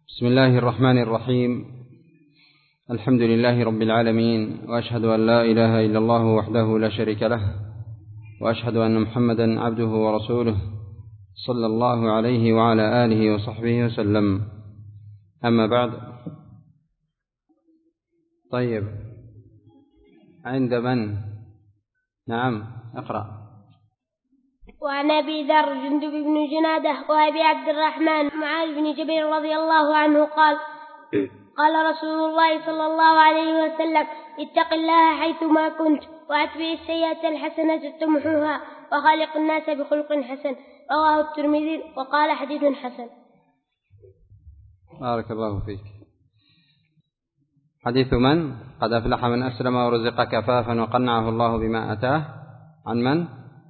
بسم الله الرحمن الرحيم. الحمد لله رب العالمين، وأشهد أن لا إله إلا الله وحده لا شريك له، وأشهد أن محمدا عبده ورسوله صلى الله عليه وعلى آله وصحبه وسلم. أما بعد، طيب، عند من؟ نعم، اقرأ. وعن أبي ذر جندب بن جنادة وأبي عبد الرحمن معاذ بن جبل رضي الله عنه قال: قال رسول الله صلى الله عليه وسلم: اتق الله حيثما كنت، وأتبع السيئة الحسنة تمحوها، وخالق الناس بخلق حسن. رواه الترمذي وقال: حديث حسن. بارك الله فيك. حديث من؟ قد أفلح من أسلم ورزق كفافا وقنعه الله بما أتاه. عن من؟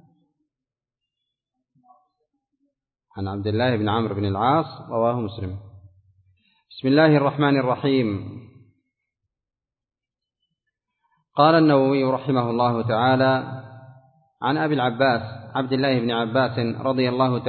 عن عبد الله بن عمرو بن العاص، رواه مسلم. بسم الله الرحمن الرحيم. قال النووي رحمه الله تعالى: عن أبي العباس عبد الله بن عباس رضي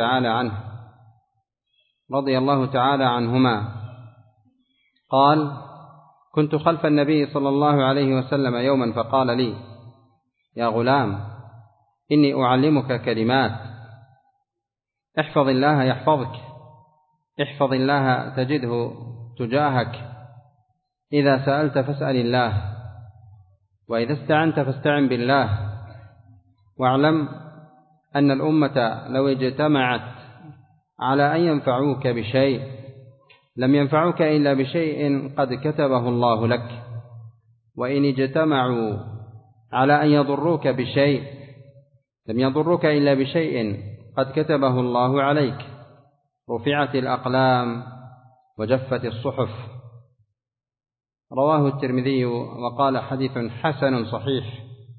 الله تعالى عنهما قال: كنت خلف النبي صلى الله عليه وسلم يوما فقال لي: يا غلام، إني أعلمك كلمات، احفظ الله يحفظك، احفظ الله تجده تجاهك، إذا سألت فاسأل الله، وإذا استعنت فاستعن بالله، واعلم أن الأمة لو اجتمعت على أن ينفعوك بشيء لم ينفعوك إلا بشيء قد كتبه الله لك، وإن اجتمعوا على أن يضروك بشيء لم يضروك إلا بشيء قد كتبه الله عليك. رفعت الأقلام وجفت الصحف. رواه الترمذي وقال: حديث حسن صحيح.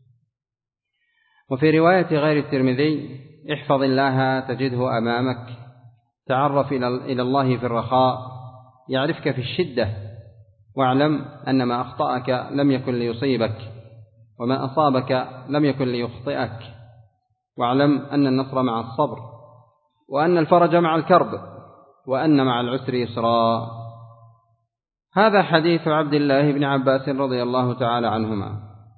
وفي رواية غير الترمذي: احفظ الله تجده أمامك، تعرف إلى الله في الرخاء يعرفك في الشدة، واعلم أن ما أخطأك لم يكن ليصيبك، وما أصابك لم يكن ليخطئك، واعلم أن النصر مع الصبر، وأن الفرج مع الكرب، وأن مع العسر يسرا. هذا حديث عبد الله بن عباس رضي الله تعالى عنهما،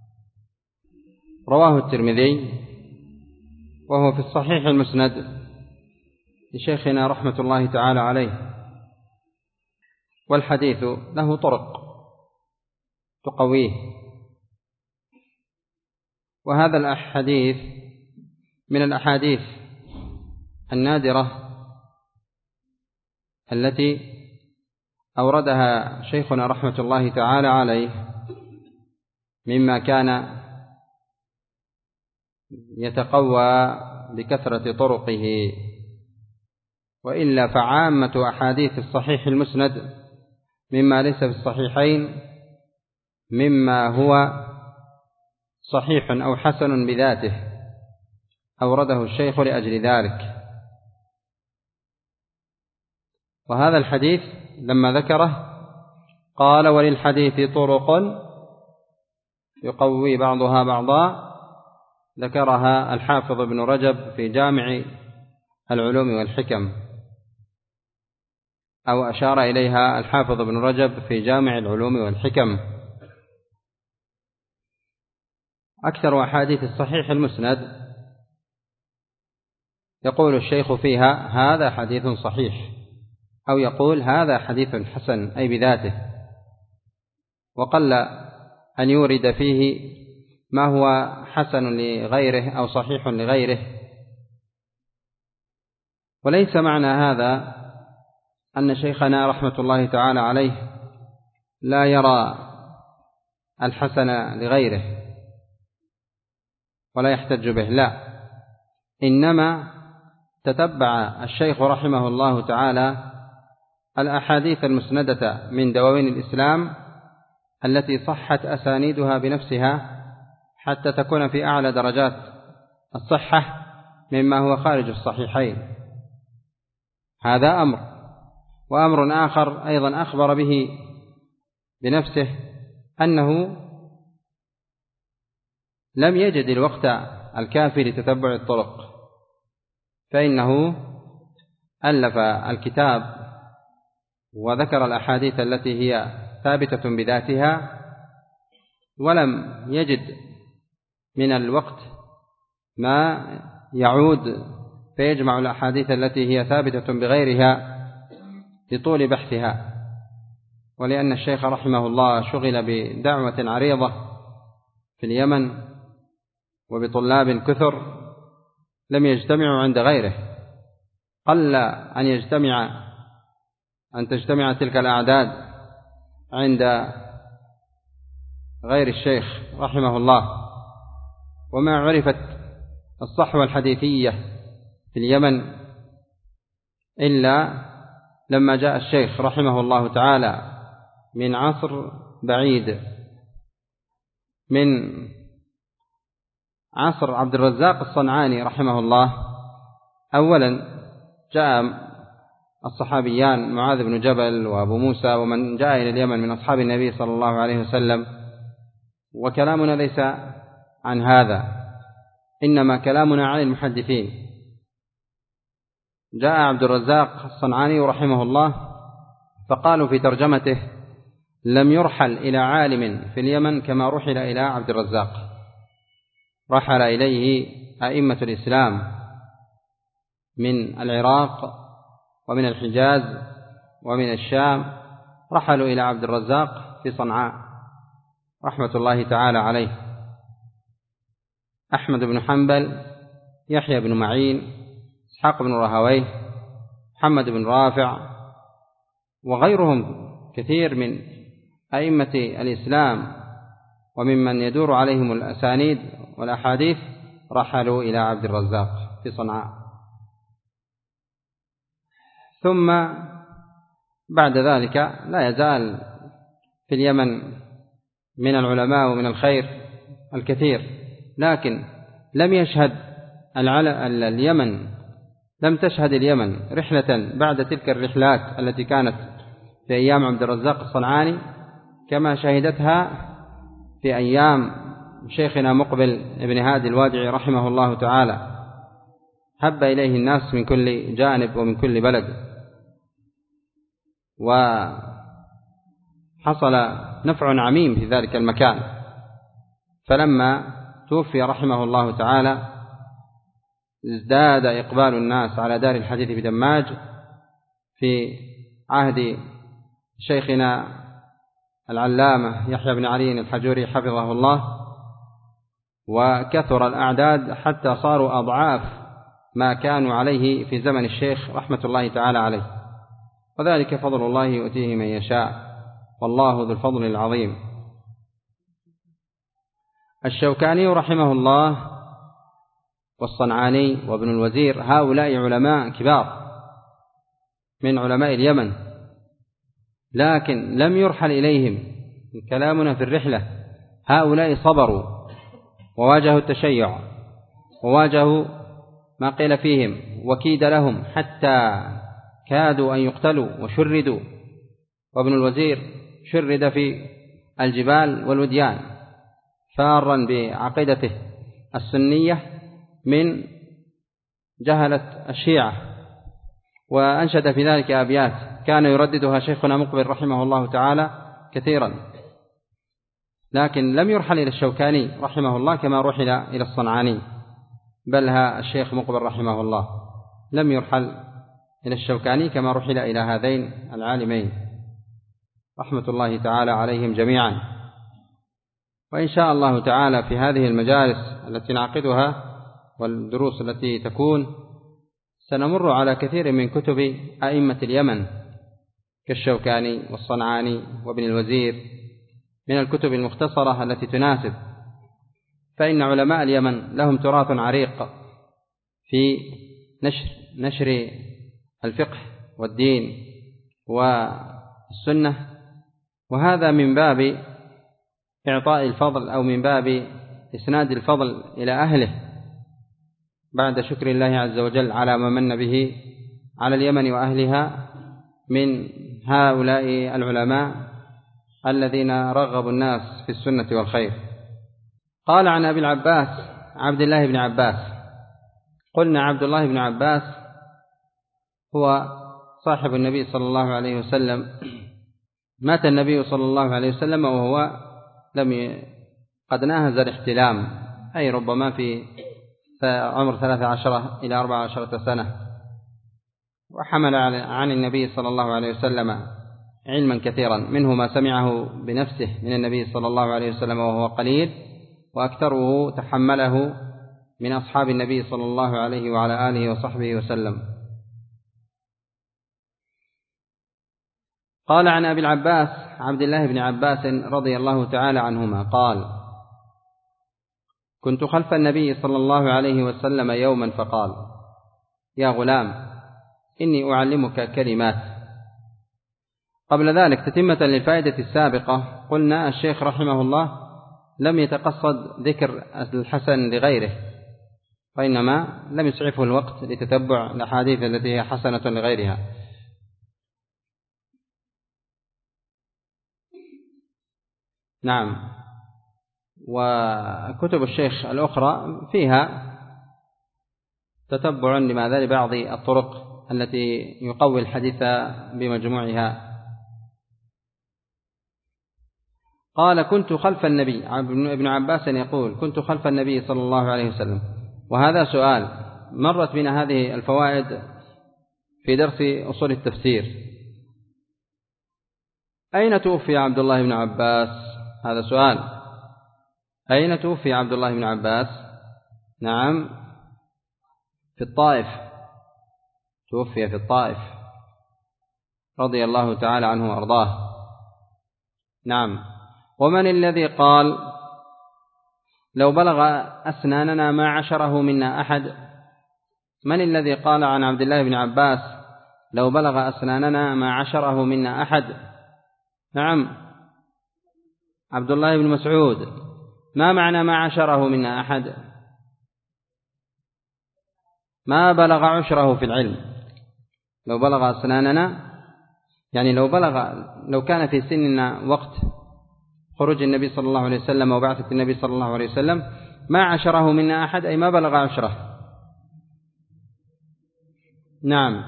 رواه الترمذي، وهو في الصحيح المسند لشيخنا رحمة الله تعالى عليه، والحديث له طرق تقويه. وهذا الحديث من الأحاديث النادرة التي أوردها شيخنا رحمة الله تعالى عليه، مما كان يتقوى بكثرة طرقه، وإلا فعامة أحاديث الصحيح المسند مما ليس في الصحيحين مما هو صحيح أو حسن بذاته، أورده الشيخ لأجل ذلك. وهذا الحديث لما ذكره قال: وللحديث طرق يقوي بعضها بعضا، ذكرها الحافظ ابن رجب في جامع العلوم والحكم، أو أشار إليها الحافظ ابن رجب في جامع العلوم والحكم. أكثر أحاديث الصحيح المسند يقول الشيخ فيها: هذا حديث صحيح، أو يقول: هذا حديث حسن، أي بذاته، وقل أن يورد فيه ما هو حسن لغيره أو صحيح لغيره. وليس معنى هذا أن شيخنا رحمة الله تعالى عليه لا يرى الحسن لغيره ولا يحتج به، لا، إنما تتبع الشيخ رحمه الله تعالى الأحاديث المسندة من دواوين الإسلام التي صحت أسانيدها بنفسها حتى تكون في أعلى درجات الصحة مما هو خارج الصحيحين. هذا أمر. وأمر آخر أيضا أخبر به بنفسه أنه لم يجد الوقت الكافي لتتبع الطرق، فإنه ألف الكتاب وذكر الأحاديث التي هي ثابتة بذاتها، ولم يجد من الوقت ما يعود فيجمع الأحاديث التي هي ثابتة بغيرها لطول بحثها. ولأن الشيخ رحمه الله شغل بدعوة عريضة في اليمن وبطلاب كثر لم يجتمعوا عند غيره، قل أن تجتمع تلك الأعداد عند غير الشيخ رحمه الله. وما عرفت الصحوة الحديثية في اليمن إلا لما جاء الشيخ رحمه الله تعالى من عصر بعيد، من عصر عبد الرزاق الصنعاني رحمه الله. أولا جاء الصحابيان معاذ بن جبل وأبو موسى ومن جاء إلى اليمن من أصحاب النبي صلى الله عليه وسلم، وكلامنا ليس عن هذا، إنما كلامنا عن المحدثين. جاء عبد الرزاق الصنعاني رحمه الله فقالوا في ترجمته: لم يرحل إلى عالم في اليمن كما رحل إلى عبد الرزاق، رحل إليه أئمة الإسلام من العراق ومن الحجاز ومن الشام، رحلوا إلى عبد الرزاق في صنعاء رحمة الله تعالى عليه. أحمد بن حنبل، يحيى بن معين، إسحاق بن راهويه، محمد بن رافع، وغيرهم كثير من أئمة الإسلام وممن يدور عليهم الأسانيد والأحاديث رحلوا إلى عبد الرزاق في صنعاء. ثم بعد ذلك لا يزال في اليمن من العلماء ومن الخير الكثير، لكن لم تشهد اليمن رحلة بعد تلك الرحلات التي كانت في أيام عبد الرزاق الصنعاني كما شهدتها في أيام شيخنا مقبل ابن هادي الوادعي رحمه الله تعالى. هب إليه الناس من كل جانب ومن كل بلد، وحصل نفع عميم في ذلك المكان. فلما توفي رحمه الله تعالى ازداد إقبال الناس على دار الحديث بدماج في عهد شيخنا العلامة يحيى بن علي الحجوري حفظه الله، وكثر الأعداد حتى صاروا أضعاف ما كانوا عليه في زمن الشيخ رحمة الله تعالى عليه، وذلك فضل الله يؤتيه من يشاء، والله ذو الفضل العظيم. الشوكاني رحمه الله والصنعاني وابن الوزير هؤلاء علماء كبار من علماء اليمن، لكن لم يرحل إليهم. كلامنا في الرحلة هؤلاء صبروا وواجهوا التشيع وواجهوا ما قيل فيهم وكيد لهم حتى كادوا أن يقتلوا وشردوا، وابن الوزير شرد في الجبال والوديان فارا بعقيدته السنية من جهلة الشيعة، وأنشد في ذلك أبيات كان يرددها شيخنا مقبل رحمه الله تعالى كثيرا. لكن لم يرحل إلى الشوكاني رحمه الله كما رحل إلى الصنعاني، بل الشيخ مقبل رحمه الله لم يرحل إلى الشوكاني كما رحل إلى هذين العالمين رحمة الله تعالى عليهم جميعا. وإن شاء الله تعالى في هذه المجالس التي نعقدها والدروس التي تكون سنمر على كثير من كتب أئمة اليمن كالشوكاني والصنعاني وابن الوزير من الكتب المختصرة التي تناسب، فإن علماء اليمن لهم تراث عريق في نشر الفقه والدين والسنة، وهذا من باب إعطاء الفضل أو من باب إسناد الفضل إلى أهله بعد شكر الله عز وجل على ما من به على اليمن وأهلها من هؤلاء العلماء الذين رغبوا الناس في السنة والخير. قال عن أبي العباس عبد الله بن عباس: قلنا عبد الله بن عباس هو صاحب النبي صلى الله عليه وسلم، مات النبي صلى الله عليه وسلم وهو قد ناهز الاحتلام، أي ربما في عمر 13 إلى 14 سنة، وحمل عن النبي صلى الله عليه وسلم علما كثيرا، منه ما سمعه بنفسه من النبي صلى الله عليه وسلم وهو قليل، وأكثره تحمله من أصحاب النبي صلى الله عليه وعلى آله وصحبه وسلم. قال عن أبي العباس عبد الله بن عباس رضي الله تعالى عنهما قال: كنت خلف النبي صلى الله عليه وسلم يوما فقال: يا غلام إني أعلمك كلمات. قبل ذلك تتمة للفائدة السابقة قلنا الشيخ رحمه الله لم يتقصد ذكر الحسن لغيره، وإنما لم يسعفه الوقت لتتبع الأحاديث التي هي حسنة لغيرها. نعم، وكتب الشيخ الأخرى فيها تتبع لبعض الطرق التي يقوي الحديث بمجموعها. قال: كنت خلف النبي. ابن عباس يقول: كنت خلف النبي صلى الله عليه وسلم. وهذا سؤال مرت بنا هذه الفوائد في درس أصول التفسير: أين توفي عبد الله بن عباس؟ هذا سؤال. أين توفي عبد الله بن عباس؟ نعم، في الطائف، توفي في الطائف رضي الله تعالى عنه وأرضاه. نعم. ومن الذي قال: لو بلغ أسناننا ما عشره منا أحد؟ من الذي قال عن عبد الله بن عباس: لو بلغ أسناننا ما عشره منا أحد؟ نعم، عبد الله بن مسعود. ما معنى ما عشره منا أحد؟ ما بلغ عشره في العلم. لو بلغ أسناننا يعني لو كان في سننا وقت خروج النبي صلى الله عليه وسلم وبعثة النبي صلى الله عليه وسلم ما عشره منا أحد، أي ما بلغ عشره. نعم.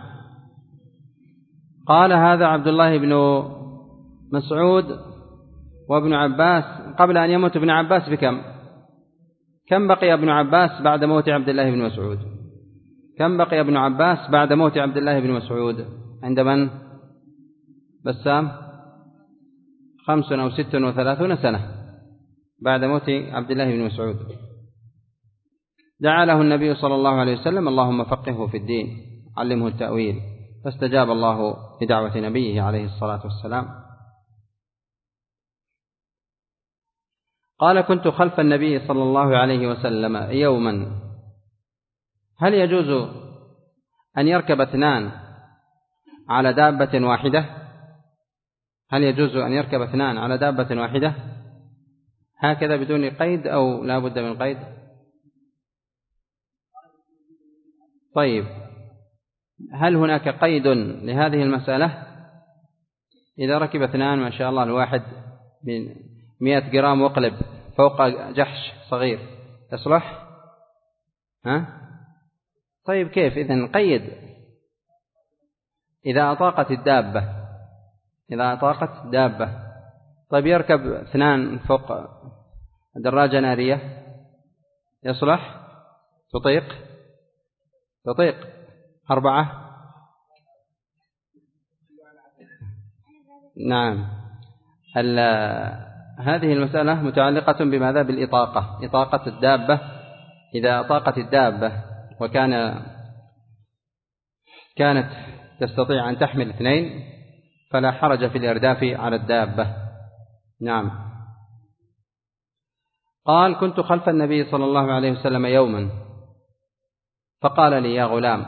قال: هذا عبد الله بن مسعود وابن عباس قبل أن يموت ابن عباس بكم؟ كم بقي ابن عباس بعد موت عبد الله بن مسعود؟ كم بقي ابن عباس بعد موت عبد الله بن مسعود عند من؟ بسام؟ 35 أو 36 سنة بعد موت عبد الله بن مسعود. دعا له النبي صلى الله عليه وسلم: اللهم فقهه في الدين، علمه التأويل، فاستجاب الله لدعوة نبيه عليه الصلاة والسلام. قال: كنت خلف النبي صلى الله عليه وسلم يوما. هل يجوز أن يركب اثنان على دابة واحدة؟ هل يجوز أن يركب اثنان على دابة واحدة هكذا بدون قيد أو لا بد من قيد؟ طيب، هل هناك قيد لهذه المسألة؟ إذا ركب اثنان ما شاء الله الواحد من 100 جرام وقلب فوق جحش صغير يصلح؟ طيب كيف إذن قيد؟ إذا أطاقت الدابة. طيب يركب اثنان فوق دراجة نارية يصلح؟ تطيق 4؟ نعم. هذه المسألة متعلقة بماذا؟ بالإطاقة، إطاقة الدابة. إذا أطاقت الدابة كانت تستطيع أن تحمل 2 فلا حرج في الإرداف على الدابة. نعم. قال: كنت خلف النبي صلى الله عليه وسلم يوما فقال لي: يا غلام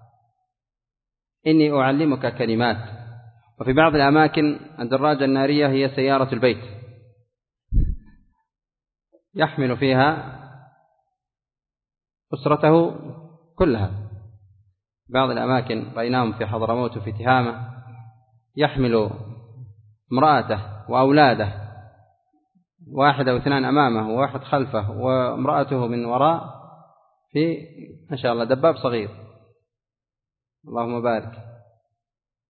إني أعلمك كلمات. وفي بعض الأماكن الدراجة النارية هي سيارة البيت، يحمل فيها أسرته كلها. بعض الأماكن رأيناهم في حضرموت وفي تهامة يحمل امرأته وأولاده، 1 أو 2 أمامه و1 خلفه وامرأته من وراء، في ما شاء الله دباب صغير، اللهم بارك.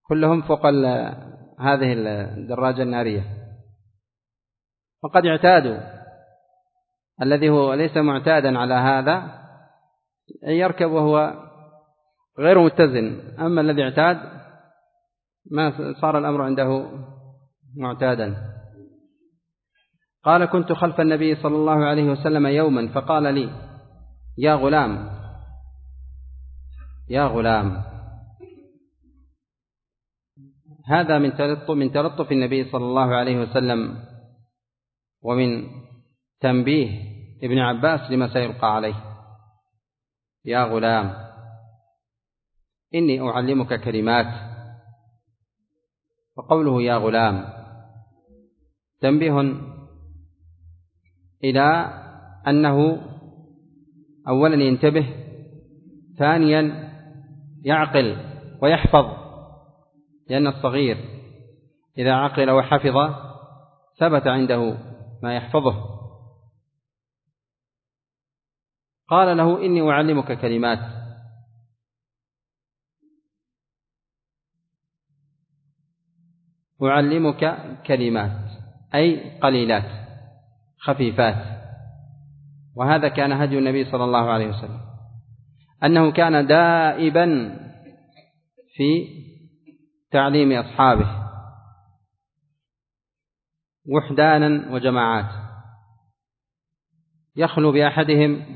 كلهم فوق هذه الدراجة النارية. وقد اعتادوا، الذي هو ليس معتادا على هذا يركب وهو غير متزن، أما الذي اعتاد ما صار الأمر عنده معتادا. قال: كنت خلف النبي صلى الله عليه وسلم يوما فقال لي: يا غلام يا غلام. هذا من تلطف النبي صلى الله عليه وسلم ومن تنبيه ابن عباس لما سيلقى عليه. يا غلام إني أعلمك كلمات. وقوله يا غلام تنبيه إلى أنه أولا ينتبه، ثانيا يعقل ويحفظ، لأن الصغير إذا عقل وحفظ ثبت عنده ما يحفظه. قال له: إني أعلمك كلمات. أعلمك كلمات أي قليلات خفيفات. وهذا كان هدي النبي صلى الله عليه وسلم، أنه كان دائبا في تعليم أصحابه وحدانا وجماعات، يخلو بأحدهم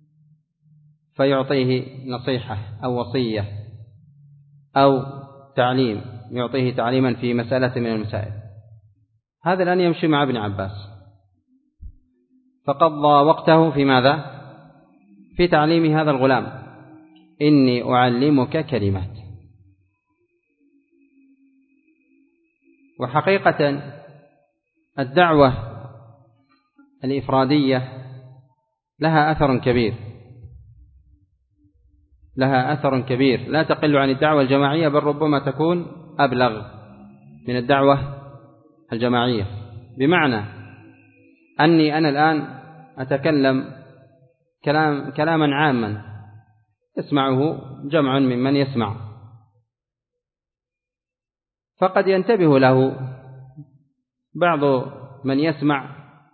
فيعطيه نصيحة أو وصية أو تعليم، يعطيه تعليما في مسألة من المسائل. هذا لن يمشي مع ابن عباس، فقضى وقته في ماذا؟ في تعليم هذا الغلام: إني أعلمك كلمات. وحقيقة الدعوة الإفرادية لها أثر كبير، لها أثر كبير لا تقل عن الدعوة الجماعية، بل ربما تكون أبلغ من الدعوة الجماعية. بمعنى أني أنا الآن أتكلم كلاما عاما يسمعه جمع ممن يسمع، فقد ينتبه له بعض من يسمع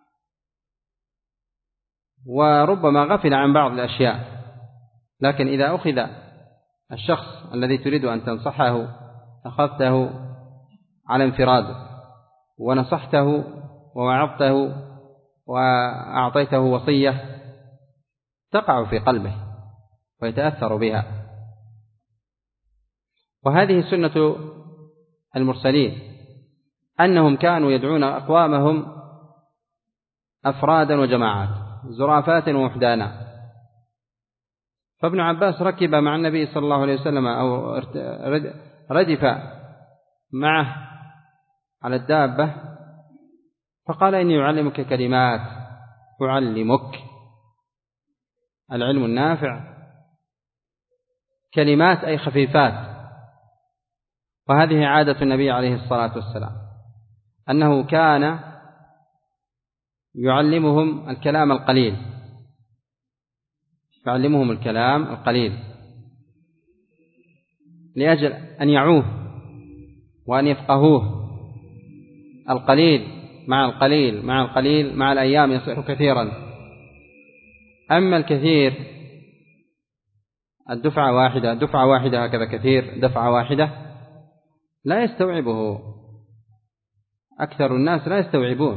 وربما غفل عن بعض الأشياء. لكن إذا أخذ الشخص الذي تريد أن تنصحه أخذته على انفراد ونصحته ووعظته وأعطيته وصية تقع في قلبه ويتأثر بها. وهذه سنة المرسلين، أنهم كانوا يدعون أقوامهم أفرادا وجماعات، زرافات ووحدانا. فابن عباس ركب مع النبي صلى الله عليه وسلم أو ردف معه على الدابة، فقال: إني أعلمك كلمات. أعلمك العلم النافع، كلمات أي خفيفات. وهذه عادة النبي عليه الصلاة والسلام، أنه كان يعلمهم الكلام القليل، يعلمهم الكلام القليل لأجل أن يعوه وأن يفقهوه. القليل مع القليل مع القليل مع الأيام يصير كثيرا. أما الكثير الدفعة واحدة هكذا كثير دفعة واحدة لا يستوعبه أكثر الناس، لا يستوعبون.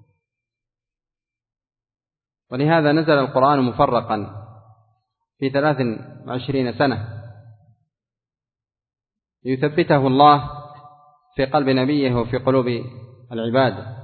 ولهذا نزل القرآن مفرقا في 23 سنة ليثبته الله في قلب نبيه وفي قلوب العباد.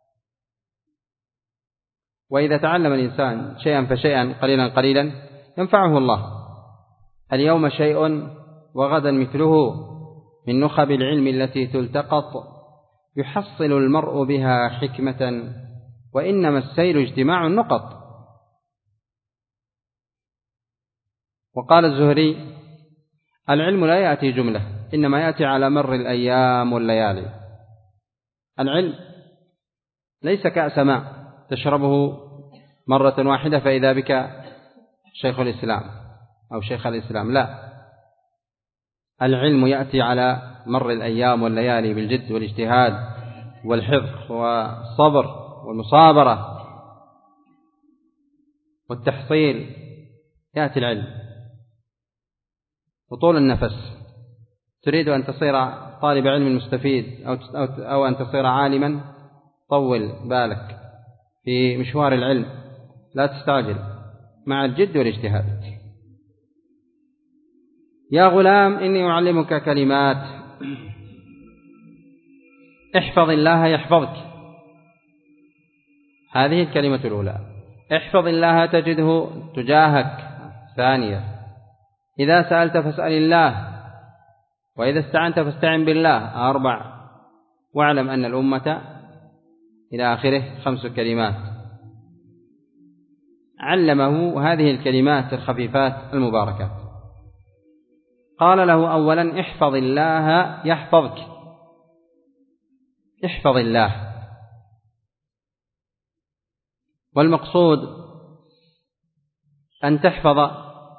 وإذا تعلم الإنسان شيئا فشيئا قليلا قليلا ينفعه الله. اليوم شيء وغدا مثله من نخب العلم التي تلتقط، يحصل المرء بها حكمة، وإنما السير اجتماع النقط. وقال الزهري: العلم لا يأتي جملة، إنما يأتي على مر الأيام والليالي. العلم ليس كأس ماء تشربه مرة واحدة فإذا بك شيخ الإسلام أو شيخ الإسلام، لا. العلم يأتي على مر الأيام والليالي بالجد والاجتهاد والحفظ والصبر والمصابرة والتحصيل، يأتي العلم وطول النفس. تريد أن تصير طالب علم مستفيد أو أن تصير عالما، طول بالك في مشوار العلم، لا تستعجل، مع الجد والاجتهاد. يا غلام إني أعلمك كلمات، احفظ الله يحفظك. هذه الكلمة الأولى، احفظ الله تجده تجاهك. ثانية، إذا سألت فاسأل الله، وإذا استعنت فاستعن بالله. 4، واعلم أن الأمة إلى آخره 5 كلمات علمه هذه الكلمات الخفيفات المباركات. قال له أولا احفظ الله يحفظك، احفظ الله. والمقصود أن تحفظ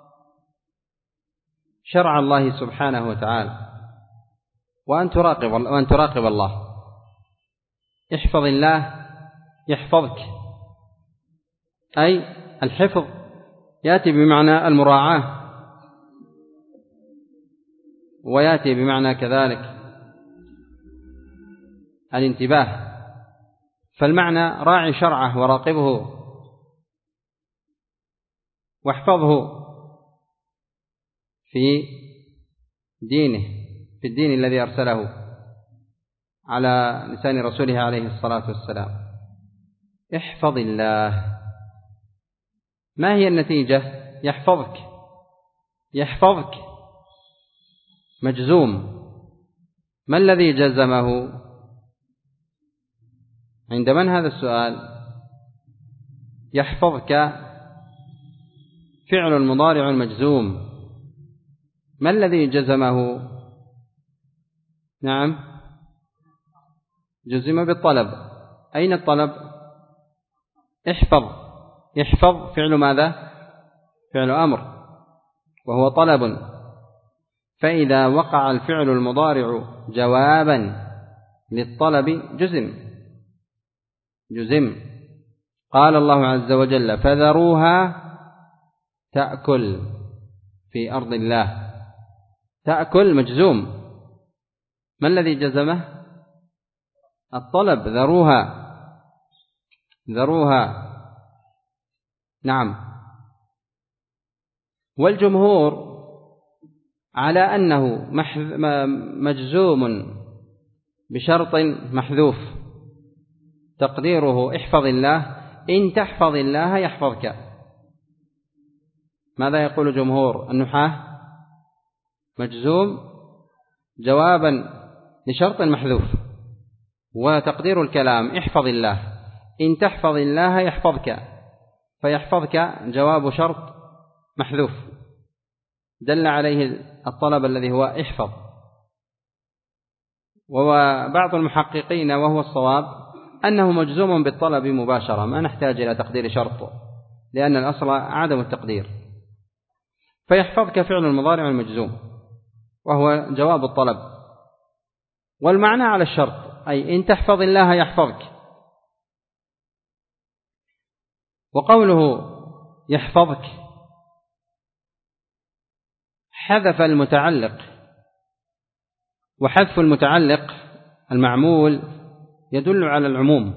شرع الله سبحانه وتعالى، وأن تراقب الله. احفظ الله يحفظك، أي الحفظ يأتي بمعنى المراعاة، ويأتي بمعنى كذلك الانتباه. فالمعنى راعي شرعه وراقبه واحفظه في دينه، في الدين الذي أرسله على لسان رسوله عليه الصلاة والسلام. احفظ الله. ما هي النتيجة؟ يحفظك، يحفظك مجزوم. ما الذي جزمه؟ عند من هذا السؤال؟ يحفظك فعل المضارع مجزوم. ما الذي جزمه؟ نعم، جزم بالطلب. أين الطلب؟ احفظ. يحفظ فعل ماذا؟ فعل أمر، وهو طلب. فإذا وقع الفعل المضارع جوابا للطلب جزم. قال الله عز وجل فذروها تأكل في أرض الله. تأكل مجزوم. ما الذي جزمه؟ الطلب. ذروها. نعم. والجمهور على أنه مجزوم بشرط محذوف تقديره احفظ الله. إن تحفظ الله يحفظك. ماذا يقول جمهور النحاة؟ مجزوم جوابا لشرط محذوف، وتقدير الكلام احفظ الله. إن تحفظ الله يحفظك، فيحفظك جواب شرط محذوف دل عليه الطلب الذي هو احفظ. وبعض المحققين وهو الصواب أنه مجزوم بالطلب مباشرة، ما نحتاج إلى تقدير شرط، لأن الأصل عدم التقدير. فيحفظك فعل المضارع المجزوم وهو جواب الطلب، والمعنى على الشرط، أي إن تحفظ الله يحفظك. وقوله يحفظك حذف المتعلق، وحذف المتعلق المعمول يدل على العموم.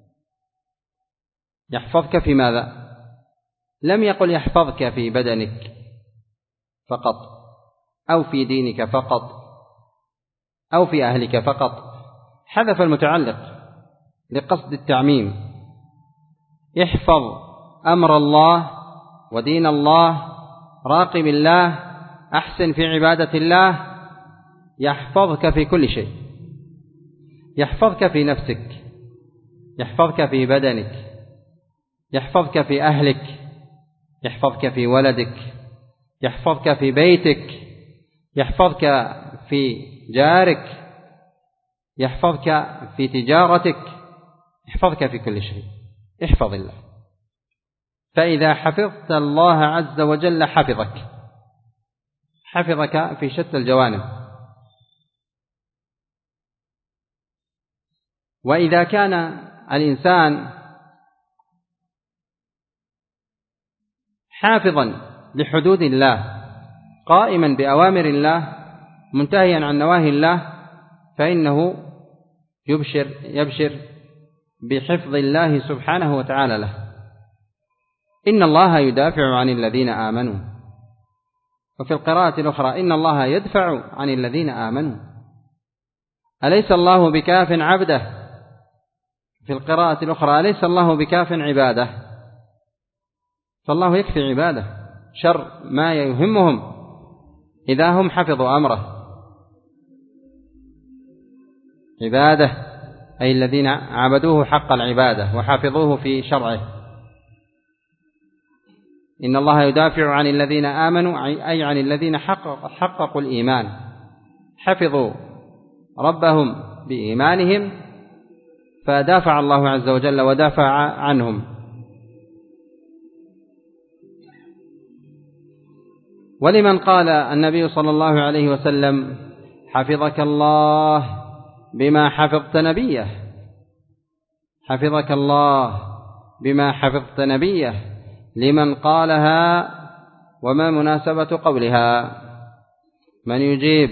يحفظك في ماذا؟ لم يقل يحفظك في بدنك فقط، أو في دينك فقط، أو في أهلك فقط. حذف المتعلق لقصد التعميم. احفظ أمر الله ودين الله، راقب الله، أحسن في عبادة الله، يحفظك في كل شيء. يحفظك في نفسك، يحفظك في بدنك، يحفظك في أهلك، يحفظك في ولدك، يحفظك في بيتك، يحفظك في جارك، يحفظك في تجارتك، يحفظك في كل شيء. احفظ الله. فإذا حفظت الله عز وجل حفظك، حفظك في شتى الجوانب. وإذا كان الإنسان حافظا لحدود الله قائما بأوامر الله منتهيا عن نواهي الله فإنه يبشر بحفظ الله سبحانه وتعالى له. إن الله يدافع عن الذين آمنوا، وفي القراءة الأخرى إن الله يدفع عن الذين آمنوا. أليس الله بكاف عبده؟ في القراءة الأخرى أليس الله بكاف عباده؟ فالله يكفي عباده شر ما يهمهم إذا هم حفظوا أمره. عباده أي الذين عبدوه حق العبادة وحفظوه في شرعه. إن الله يدافع عن الذين آمنوا أي عن الذين حققوا الإيمان، حفظوا ربهم بإيمانهم فدافع الله عز وجل ودافع عنهم. ولمن قال النبي صلى الله عليه وسلم حفظك الله بما حفظت نبيه، حفظك الله بما حفظت نبيه، لمن قالها وما مناسبة قولها؟ من يجيب؟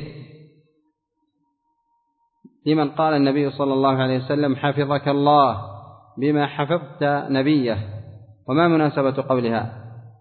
لمن قال النبي صلى الله عليه وسلم حفظك الله بما حفظت نبيه وما مناسبة قولها؟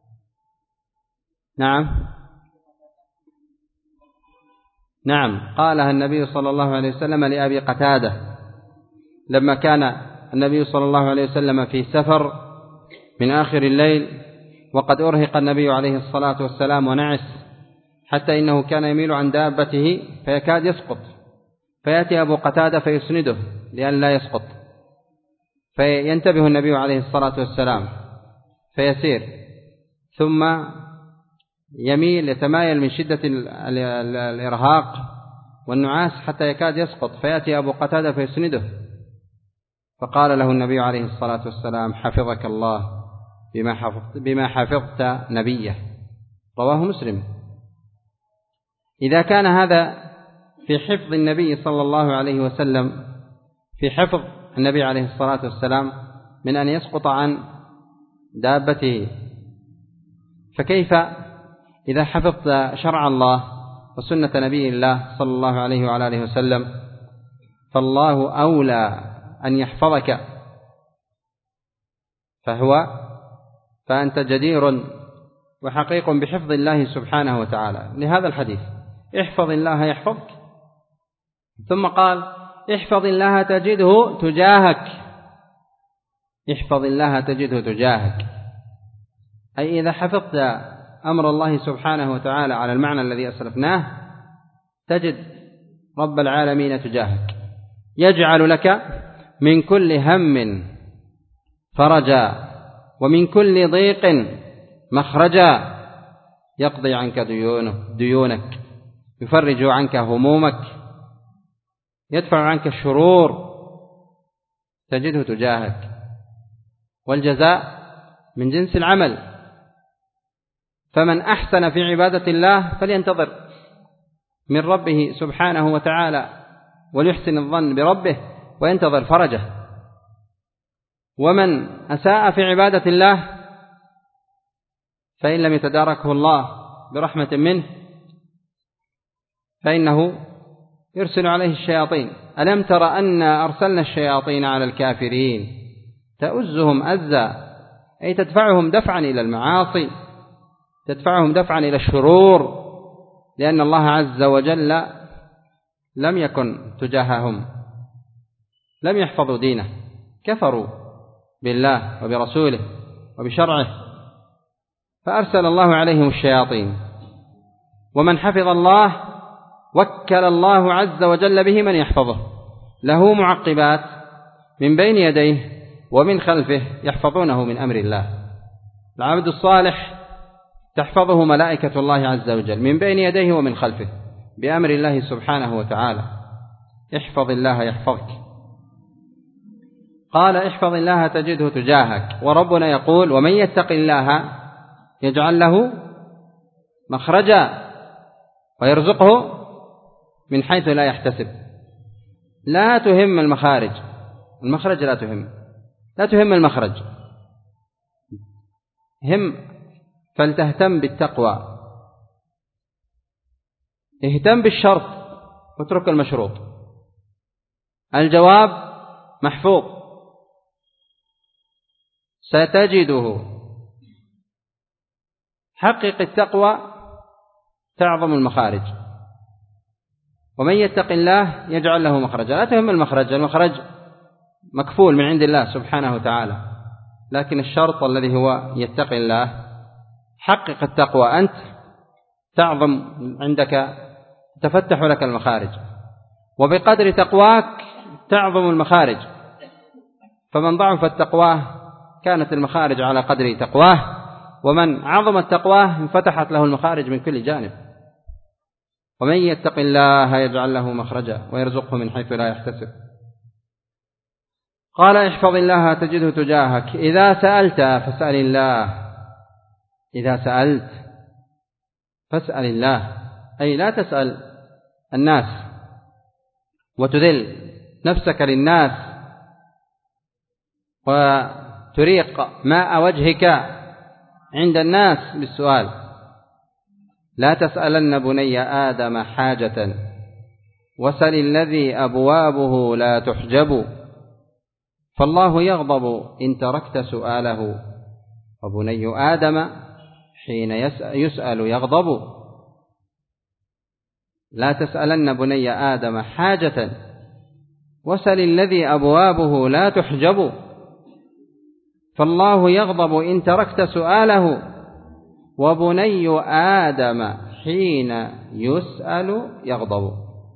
نعم قالها النبي صلى الله عليه وسلم لأبي قتادة لما كان النبي صلى الله عليه وسلم في سفر من آخر الليل وقد أرهق النبي عليه الصلاة والسلام ونعس حتى إنه كان يميل عن دابته فيكاد يسقط، فيأتي أبو قتادة فيسنده لأن لا يسقط، فينتبه النبي عليه الصلاة والسلام فيسير ثم يتمايل من شدة الإرهاق والنعاس حتى يكاد يسقط، فيأتي أبو قتادة فيسنده، فقال له النبي عليه الصلاة والسلام حفظك الله بما حفظت نبيه. رواه مسلم. إذا كان هذا في حفظ النبي صلى الله عليه وسلم، في حفظ النبي عليه الصلاة والسلام من أن يسقط عن دابته، فكيف إذا حفظت شرع الله وسنة نبي الله صلى الله عليه وعلى آله وسلم؟ فالله أولى أن يحفظك، فأنت جدير وحقيق بحفظ الله سبحانه وتعالى. لهذا الحديث احفظ الله يحفظك، ثم قال احفظ الله تجده تجاهك، احفظ الله تجده تجاهك، أي إذا حفظت أمر الله سبحانه وتعالى على المعنى الذي أسلفناه تجد رب العالمين تجاهك، يجعل لك من كل هم فرجا ومن كل ضيق مخرجا، يقضي عنك ديونك، يفرج عنك همومك، يدفع عنك الشرور، تجده تجاهك. والجزاء من جنس العمل، فمن أحسن في عبادة الله فلينتظر من ربه سبحانه وتعالى وليحسن الظن بربه وينتظر فرجه، ومن أساء في عبادة الله فإن لم يتداركه الله برحمة منه فإنه يرسل عليه الشياطين. ألم تر أنا أرسلنا الشياطين على الكافرين تؤزهم أزا، أي تدفعهم دفعا إلى المعاصي، تدفعهم دفعا إلى الشرور، لأن الله عز وجل لم يكن تجاههم، لم يحفظوا دينه، كفروا بالله وبرسوله وبشرعه، فأرسل الله عليهم الشياطين. ومن حفظ الله وكل الله عز وجل به من يحفظه، له معقبات من بين يديه ومن خلفه يحفظونه من أمر الله. العبد الصالح تحفظه ملائكة الله عز وجل من بين يديه ومن خلفه بأمر الله سبحانه وتعالى. احفظ الله يحفظك. قال احفظ الله تجده تجاهك. وربنا يقول ومن يتق الله يجعل له مخرجا ويرزقه من حيث لا يحتسب. لا تهم المخارج، المخرج لا تهم المخرج، فلتهتم بالتقوى، اهتم بالشرط واترك المشروط. الجواب محفوظ ستجده. حقق التقوى تعظم المخارج، ومن يتق الله يجعل له مخرجا. لا تهم المخرج مكفول من عند الله سبحانه وتعالى، لكن الشرط الذي هو يتقي الله. حقق التقوى أنت تعظم عندك، تفتح لك المخارج، وبقدر تقواك تعظم المخارج. فمن ضعفت تقواه كانت المخارج على قدر تقواه، ومن عظمت تقواه انفتحت له المخارج من كل جانب. ومن يتق الله يجعل له مخرجا ويرزقه من حيث لا يحتسب. قال احفظ الله تجده تجاهك. إذا سألت فاسأل الله. إذا سألت فاسأل الله، أي لا تسأل الناس وتذل نفسك للناس وتريق ماء وجهك عند الناس بالسؤال. لا تسألن بني آدم حاجة وسل الذي أبوابه لا تحجب، فالله يغضب إن تركت سؤاله، وبني آدم حين يسأل يغضب. لا تسألن بني آدم حاجة وسل الذي أبوابه لا تحجب، فالله يغضب إن تركت سؤاله، وبني آدم حين يسأل يغضب.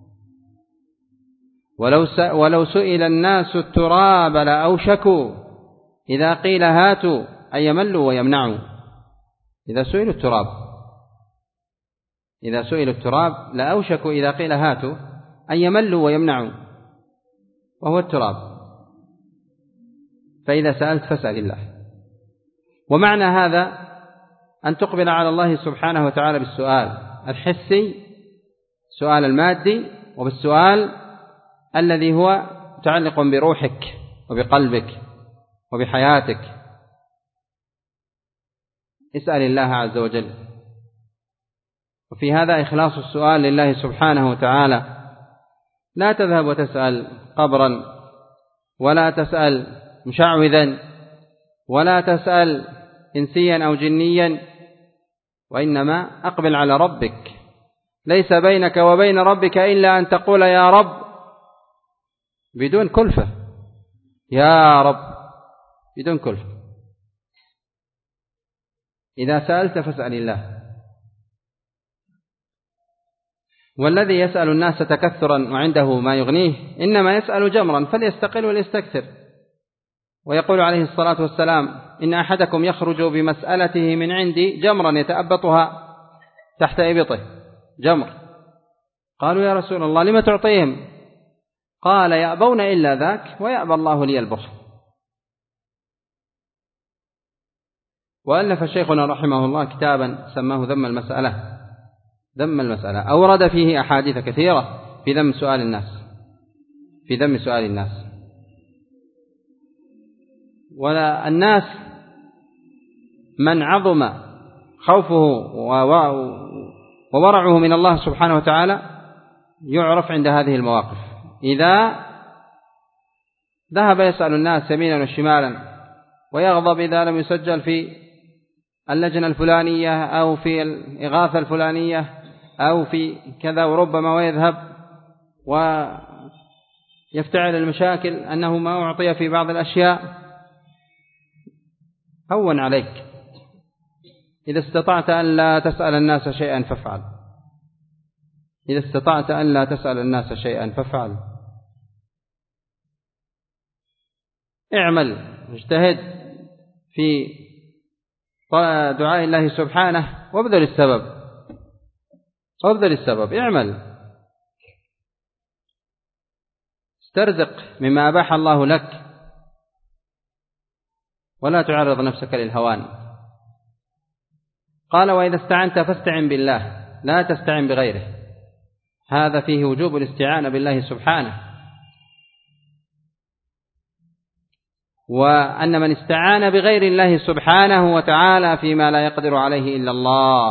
ولو سئل الناس التراب لأوشكوا إذا قيل هاتوا أن يملوا ويمنعوا. إذا سئلوا التراب لأوشكوا إذا قيل هاتوا أن يملوا ويمنعوا، وهو التراب. فإذا سألت فاسأل الله. ومعنى هذا أن تقبل على الله سبحانه وتعالى بالسؤال الحسي، سؤال المادي، وبالسؤال الذي هو متعلق بروحك وبقلبك وبحياتك. اسأل الله عز وجل، وفي هذا إخلاص السؤال لله سبحانه وتعالى. لا تذهب وتسأل قبرا، ولا تسأل مشعوذا، ولا تسأل إنسيا أو جنيا، وإنما أقبل على ربك. ليس بينك وبين ربك إلا أن تقول يا رب بدون كلفة، يا رب بدون كلفة. إذا سألت فاسأل الله. والذي يسأل الناس تكثرا وعنده ما يغنيه إنما يسأل جمرا فليستقل وليستكثر. ويقول عليه الصلاة والسلام إن أحدكم يخرج بمسألته من عندي جمرا يتأبطها تحت إبطه، جمر. قالوا يا رسول الله لما تعطيهم؟ قال يأبون إلا ذاك ويأبى الله لي البخل. وألف شيخنا رحمه الله كتابا سماه ذم المسألة، أورد فيه أحاديث كثيرة في ذم سؤال الناس. ولا الناس من عظم خوفه وورعه من الله سبحانه وتعالى يعرف عند هذه المواقف. إذا ذهب يسأل الناس يمينا وشمالا ويغضب إذا لم يسجل في اللجنة الفلانية أو في الإغاثة الفلانية أو في كذا، وربما ويذهب ويفتعل المشاكل أنه ما أعطي في بعض الأشياء. هون عليك، إذا استطعت أن لا تسأل الناس شيئا فافعل. اعمل، اجتهد في دعاء الله سبحانه وابذل السبب. اعمل، استرزق مما أباح الله لك، ولا تعرض نفسك للهوان. قال وإذا استعنت فاستعن بالله لا تستعن بغيره. هذا فيه وجوب الاستعانة بالله سبحانه. وأن من استعان بغير الله سبحانه وتعالى فيما لا يقدر عليه إلا الله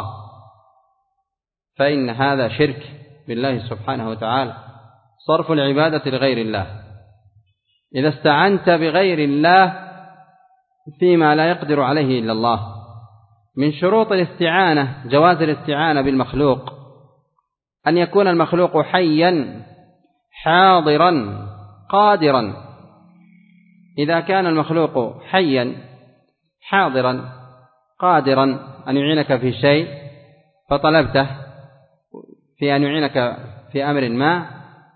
فإن هذا شرك بالله سبحانه وتعالى، صرف العبادة لغير الله. إذا استعنت بغير الله فيما لا يقدر عليه إلا الله. من شروط الاستعانة جواز الاستعانة بالمخلوق أن يكون المخلوق حيا حاضرا قادرا. إذا كان المخلوق حيا حاضرا قادرا أن يعينك في شيء فطلبته في أن يعينك في أمر ما،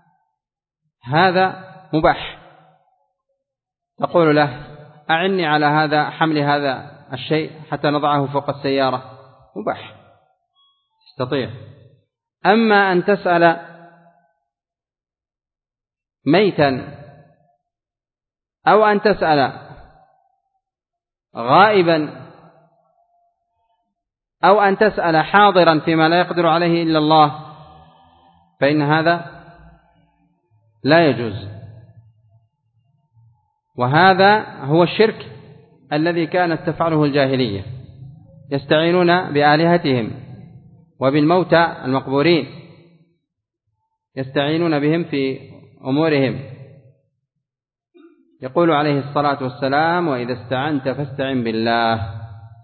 هذا مباح. تقول له أعني على هذا حمل هذا الشيء حتى نضعه فوق السيارة، مباح تستطيع. أما أن تسأل ميتا أو أن تسأل غائبا أو أن تسأل حاضرا فيما لا يقدر عليه إلا الله فإن هذا لا يجوز. وهذا هو الشرك الذي كانت تفعله الجاهلية، يستعينون بآلهتهم وبالموتى المقبورين، يستعينون بهم في أمورهم. يقول عليه الصلاة والسلام: وإذا استعنت فاستعن بالله.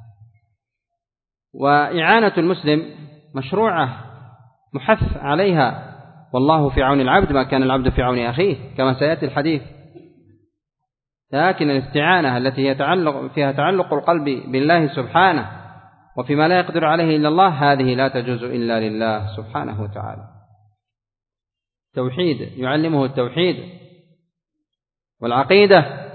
وإعانة المسلم مشروعة محث عليها، والله في عون العبد ما كان العبد في عون أخيه، كما سيأتي الحديث. لكن الاستعانة التي فيها تعلق القلب بالله سبحانه وفيما لا يقدر عليه إلا الله، هذه لا تجوز إلا لله سبحانه وتعالى. توحيد، يعلمه التوحيد والعقيدة،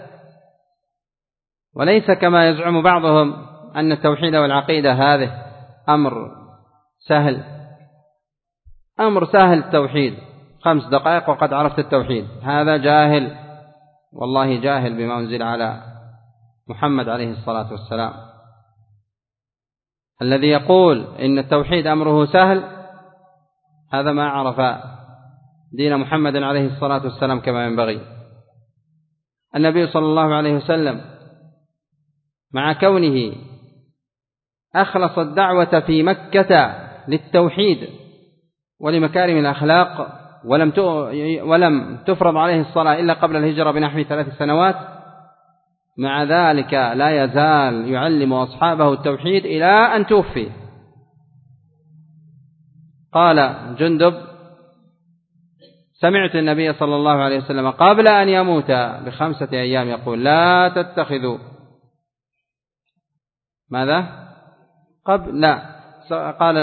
وليس كما يزعم بعضهم أن التوحيد والعقيدة هذه أمر سهل. أمر سهل التوحيد، 5 دقائق وقد عرفت التوحيد. هذا جاهل، والله جاهل بما أنزل على محمد عليه الصلاة والسلام. الذي يقول إن التوحيد أمره سهل هذا ما عرف دين محمد عليه الصلاة والسلام كما ينبغي. النبي صلى الله عليه وسلم مع كونه أخلص الدعوة في مكة للتوحيد ولمكارم الأخلاق، ولم تفرض عليه الصلاة إلا قبل الهجرة بنحو 3 سنوات، مع ذلك لا يزال يعلم أصحابه التوحيد إلى أن توفي. قال جندب: سمعت النبي صلى الله عليه وسلم قبل أن يموت ب5 أيام يقول: لا تتخذوا ماذا؟ قبل لا قال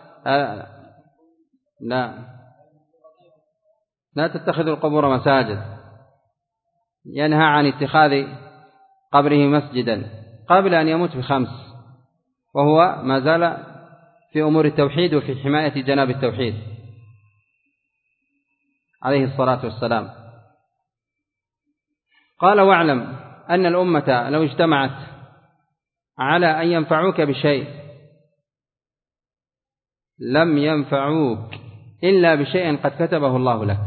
لا تتخذوا القبور مساجد، ينهى عن اتخاذ قبره مسجدا قبل أن يموت ب5، وهو ما زال في أمور التوحيد وفي حماية جناب التوحيد عليه الصلاة والسلام. قال: واعلم أن الأمة لو اجتمعت على أن ينفعوك بشيء لم ينفعوك إلا بشيء قد كتبه الله لك.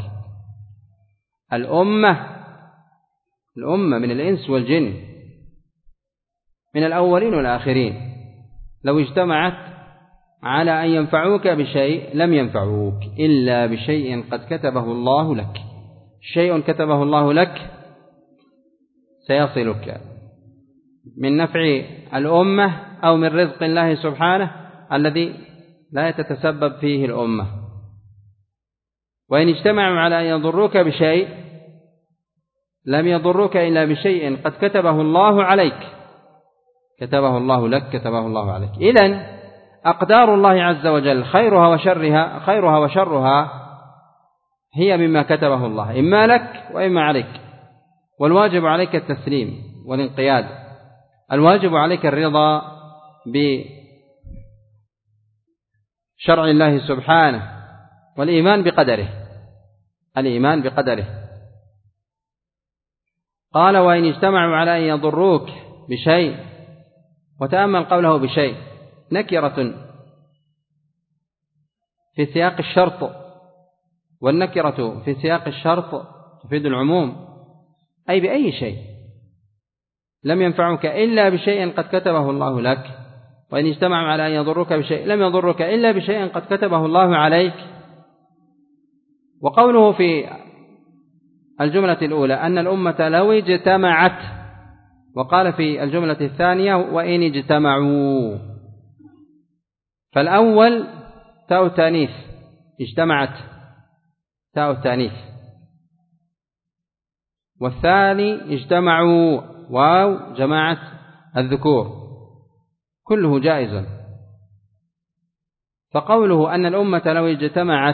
الأمة من الإنس والجن، من الأولين والآخرين، لو اجتمعت على أن ينفعوك بشيء لم ينفعوك إلا بشيء قد كتبه الله لك. شيء كتبه الله لك سيصلك من نفع الأمة أو من رزق الله سبحانه الذي لا تتسبب فيه الأمة. وإن اجتمعوا على أن يضروك بشيء لم يضروك إلا بشيء قد كتبه الله عليك، كتبه الله لك، كتبه الله عليك. إذن أقدار الله عز وجل خيرها وشرها هي مما كتبه الله، إما لك وإما عليك. والواجب عليك التسليم والانقياد، الواجب عليك الرضا بشرع الله سبحانه والإيمان بقدره، الإيمان بقدره. قال: وإن اجتمعوا على أن يضروك بشيء، وتأمل قوله بشيء، نكرة في سياق الشرط، والنكرة في سياق الشرط تفيد العموم، أي بأي شيء. لم ينفعك إلا بشيء قد كتبه الله لك، وإن اجتمعوا على أن يضرك بشيء لم يضرك إلا بشيء قد كتبه الله عليك. وقوله في الجملة الأولى أن الأمة لو اجتمعت، وقال في الجملة الثانية وإن اجتمعوا، فالأول تاء التانيث اجتمعت تاء التانيث، والثاني اجتمعوا واو جماعة الذكور، كله جائز. فقوله أن الأمة لو اجتمعت،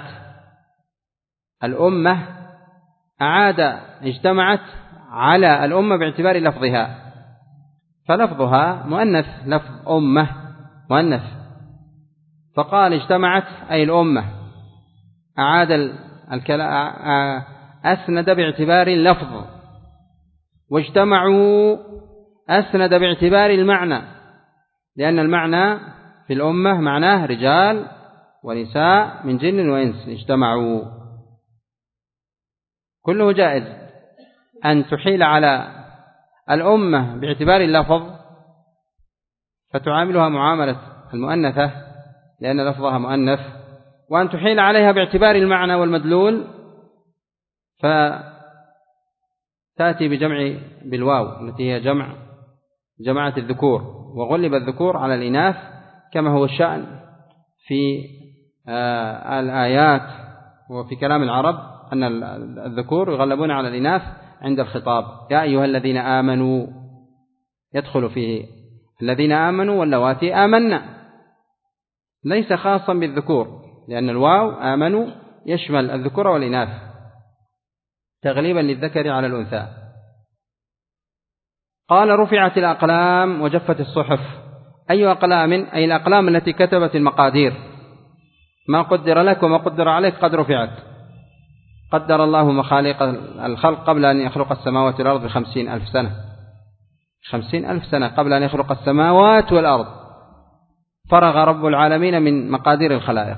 الأمة أعاد اجتمعت على الأمة باعتبار لفظها، فلفظها مؤنث، لفظ أمة مؤنث، فقال اجتمعت أي الأمة، أعاد الكلام أسند باعتبار اللفظ، واجتمعوا أسند باعتبار المعنى، لأن المعنى في الأمة معناه رجال ونساء من جن وإنس اجتمعوا. كله جائز أن تحيل على الأمة باعتبار اللفظ فتعاملها معاملة المؤنثة لأن لفظها مؤنث، وأن تحيل عليها باعتبار المعنى والمدلول فتأتي بجمع بالواو التي هي جماعة الذكور، وغلب الذكور على الإناث كما هو الشأن في الآيات وفي كلام العرب، أن الذكور يغلبون على الإناث عند الخطاب. يا أيها الذين آمنوا يدخل فيه الذين آمنوا واللواتي آمنا، ليس خاصا بالذكور، لأن الواو آمنوا يشمل الذكور والإناث تغليبا للذكر على الأنثى. قال رفعت الأقلام وجفت الصحف. أي أقلام؟ أي الأقلام التي كتبت المقادير، ما قدر لك وما قدر عليك قد رفعت. قدر الله مخالق الخلق قبل أن يخلق السماوات والأرض ب50,000 سنة، 50,000 سنة قبل أن يخلق السماوات والأرض، فرغ رب العالمين من مقادير الخلائق.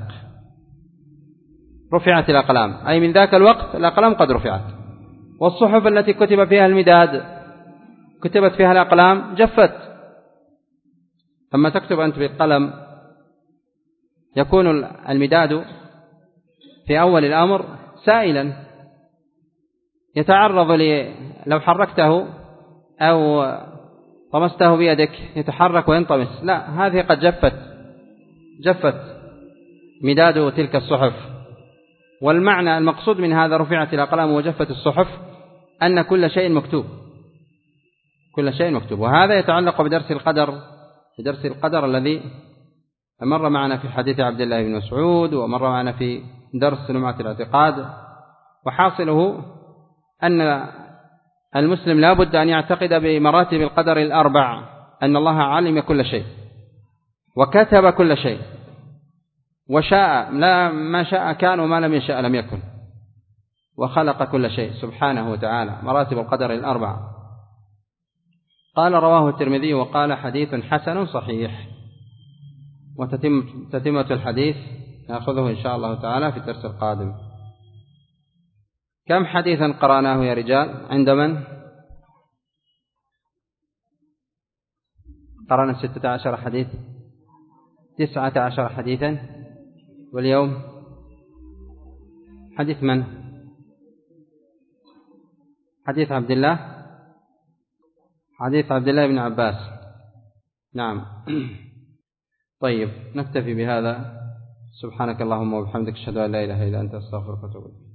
رفعت الأقلام أي من ذاك الوقت الأقلام قد رفعت. والصحف التي كتب فيها المداد، كتبت فيها الأقلام، جفت. لما تكتب أنت بالقلم يكون المداد في أول الأمر سائلا يتعرض لو حركته أو طمسته بيدك يتحرك وينطمس، لا، هذه قد جفت مداد تلك الصحف. والمعنى المقصود من هذا رفعت الأقلام وجفت الصحف أن كل شيء مكتوب، كل شيء مكتوب. وهذا يتعلق بدرس القدر الذي مر معنا في حديث عبد الله بن مسعود، ومر معنا في درس لمعة الاعتقاد. وحاصله أن المسلم لا بد أن يعتقد بمراتب القدر الأربع، أن الله علم كل شيء وكتب كل شيء وشاء، لا ما شاء كان وما لم يشاء لم يكن، وخلق كل شيء سبحانه وتعالى. مراتب القدر الأربع. قال رواه الترمذي وقال حديث حسن صحيح. وتتمة الحديث نأخذه إن شاء الله تعالى في الدرس القادم. كم حديثا قرأناه يا رجال؟ عند من؟ قرأنا 16 حديث، 19 حديثا. واليوم حديث من؟ حديث عبد الله بن عباس. نعم. طيب، نكتفي بهذا. سبحانك اللهم وبحمدك، أشهد أن لا إله إلا أنت، أستغفرك وأتوب إليك.